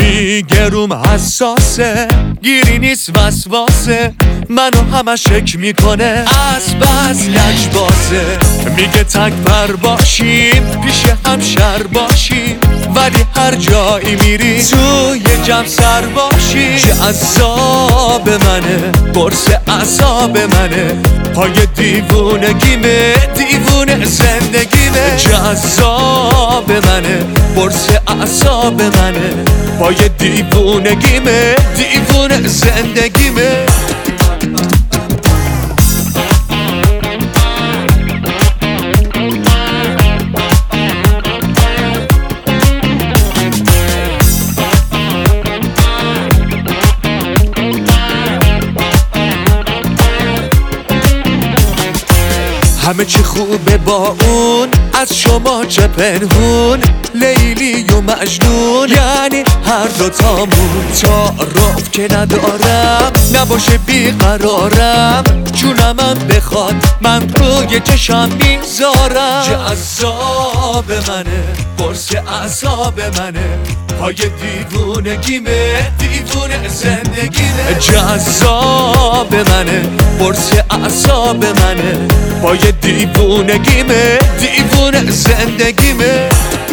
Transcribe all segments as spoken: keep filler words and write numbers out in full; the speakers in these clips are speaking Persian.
میگه روم حساسه، گیری نیست وسواسه، منو همه شک میکنه از بس لج بازه. میگه تک پر باشیم پیش هم شر باشیم، ولی هر جایی میری توی جمع سر باشی. چه عذاب منه، قرص عذاب منه، پای دیوونگیمه، دیوونه زندگیمه. جذاب منه، قرص عذاب منه، پای دیوونگیمه، دیوونه زندگیمه. همه چی خوبه با اون، از شما چه پنهون، لیلی و مجنون، یعنی هر دوتامون. تعارف که ندارم نباشه بیقرارم، جونمم بخواد من روی چشم میذارم. جذاب منه، قرص عذاب منه، پای دیوونگیمه، دیوونه زندگیمه. جذاب منه، قرص عذاب منه، پای دیوونگیمه، دیوونه زندگیمه.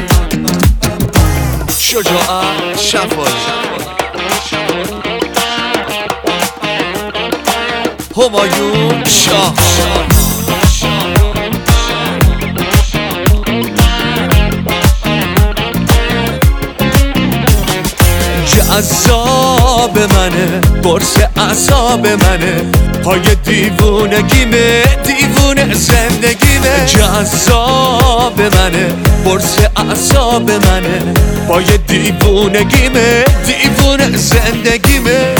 شجاعت شفایی همایون شاه. جذاب منه، قرص عذاب منه، پای دیوونگیمه، دیوونه زندگیمه. جذاب منه، قرص عذاب منه، پای دیوونگیمه، دیوونه زندگیمه.